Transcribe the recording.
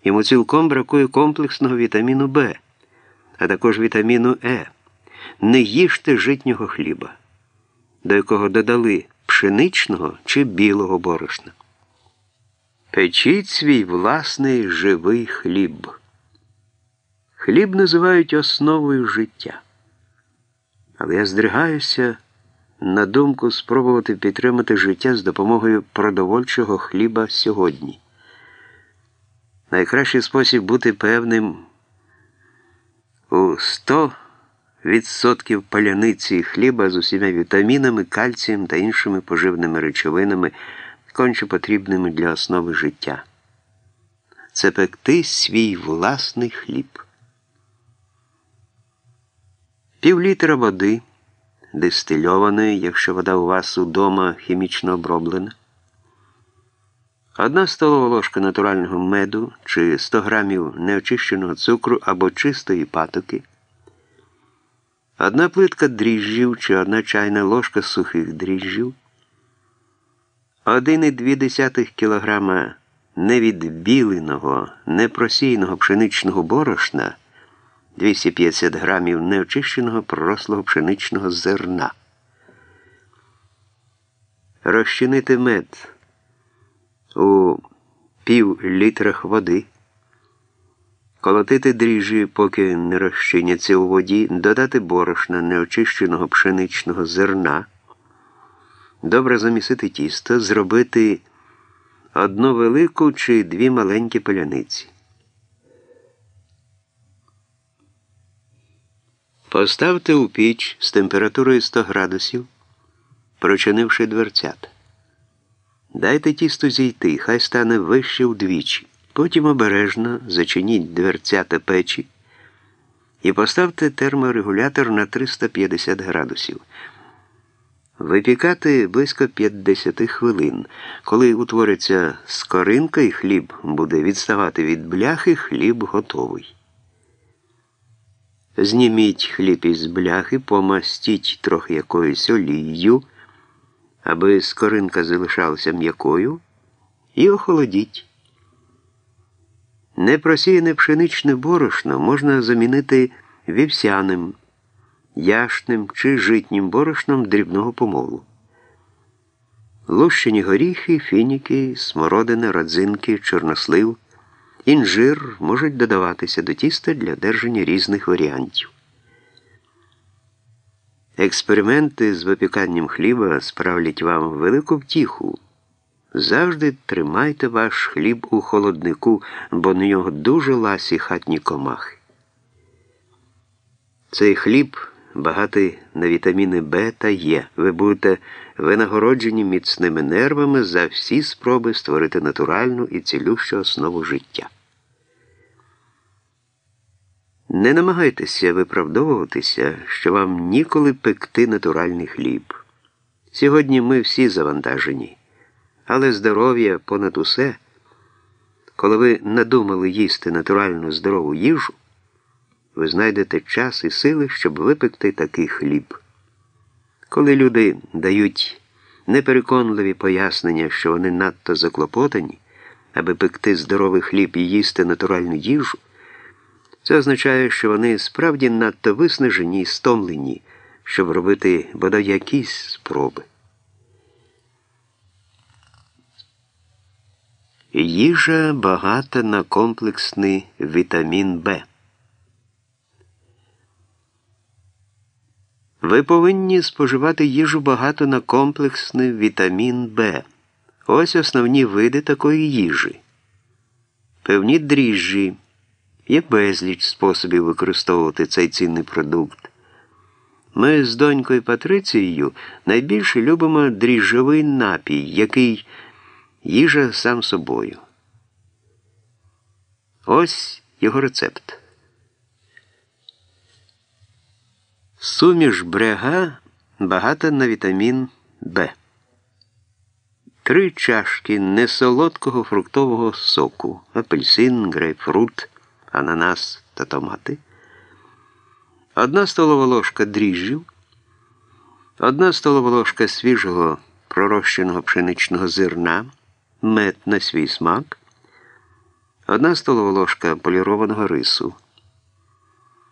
Йому цілком бракує комплексного вітаміну В, а також вітаміну Е. Не їжте житнього хліба, до якого додали пшеничного чи білого борошна. Печіть свій власний живий хліб. Хліб називають основою життя. Але я здригаюся на думку спробувати підтримати життя з допомогою продовольчого хліба сьогодні. Найкращий спосіб бути певним у 100% паляниці хліба з усіма вітамінами, кальцієм та іншими поживними речовинами, конче потрібними для основи життя. Це пекти свій власний хліб. Пів-літра води, дистильованої, якщо вода у вас удома хімічно оброблена, 1 столова ложка натурального меду чи 100 грамів неочищеного цукру або чистої патоки, 1 плитка дріжджів чи 1 чайна ложка сухих дріжджів, 1,2 кг невідбіленого, непросійного пшеничного борошна, 250 грамів неочищеного пророслого пшеничного зерна. Розчинити мед у пів-літрах води, колотити дріжджі, поки не розчиняться у воді, додати борошна неочищеного пшеничного зерна, добре замісити тісто, зробити 1 велику чи 2 маленькі паляниці. Поставте у піч з температурою 100 градусів, прочинивши дверцята. Дайте тісту зійти, хай стане вище вдвічі. Потім обережно зачиніть дверцята печі і поставте терморегулятор на 350 градусів. Випікати близько 50 хвилин. Коли утвориться скоринка і хліб буде відставати від бляхи, хліб готовий. Зніміть хліб із бляхи, помастіть трохи якоюсь олією, аби скоринка залишалася м'якою, і охолодіть. Непросіяне пшеничне борошно можна замінити вівсяним, яшним чи житнім борошном дрібного помолу. Лущені горіхи, фініки, смородина, родзинки, чорнослив, інжир можуть додаватися до тіста для одержання різних варіантів. Експерименти з випіканням хліба справлять вам велику втіху. Завжди тримайте ваш хліб у холоднику, бо на нього дуже ласі хатні комахи. Цей хліб багатий на вітаміни В та Е. Ви будете винагороджені міцними нервами за всі спроби створити натуральну і цілющу основу життя. Не намагайтеся виправдовуватися, що вам ніколи пекти натуральний хліб. Сьогодні ми всі завантажені. Але здоров'я понад усе, коли ви надумали їсти натуральну здорову їжу, ви знайдете час і сили, щоб випекти такий хліб. Коли люди дають непереконливі пояснення, що вони надто заклопотані, аби пекти здоровий хліб і їсти натуральну їжу, це означає, що вони справді надто виснажені і стомлені, щоб робити бодай якісь спроби. Їжа багата на комплексний вітамін В. Ви повинні споживати їжу багато на комплексний вітамін В. Ось основні види такої їжі. Певні дріжджі. Є безліч способів використовувати цей цінний продукт. Ми з донькою Патрицією найбільше любимо дріжджовий напій, який їжа сам собою. Ось його рецепт. Суміш бряга багата на вітамін В. 3 чашки несолодкого фруктового соку, апельсин, грейпфрут, ананас та томати, 1 столова ложка дріжджів, 1 столова ложка свіжого пророщеного пшеничного зерна, мед на свій смак, 1 столова ложка полірованого рису,